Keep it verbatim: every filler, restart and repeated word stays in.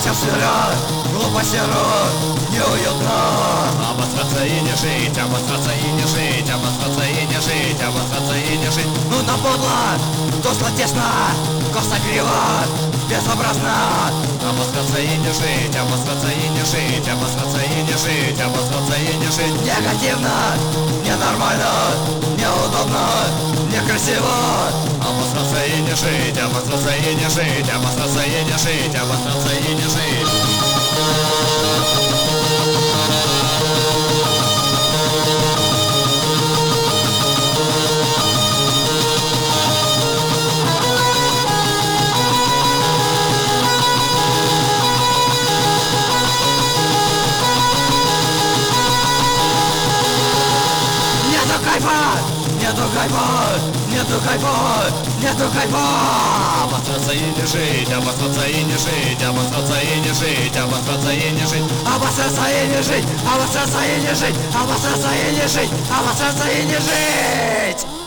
Зачем сыра, глупо серо, неуютно. Обосраться и не жить, обосраться и не жить, обосраться и не жить, обосраться и не жить. Ну на подло, тусло тесно, косо криво, безобразно. Обосраться и не жить, обосраться и не жить, обосраться и не жить, обосраться и не жить. Негативно, ненормально, неудобно, некрасиво. Обосраться и не жить, обосраться и не жить, обосраться и не жить, обосраться и не жить. Нету кайфа, нету кайфа, нету кайфа, нету кайфа. Обосраться и не жить, обосраться и не жить, обосраться и не жить, обосраться и не жить. Обосраться и не жить, обосраться и не жить, обосраться и не жить, обосраться и не жить.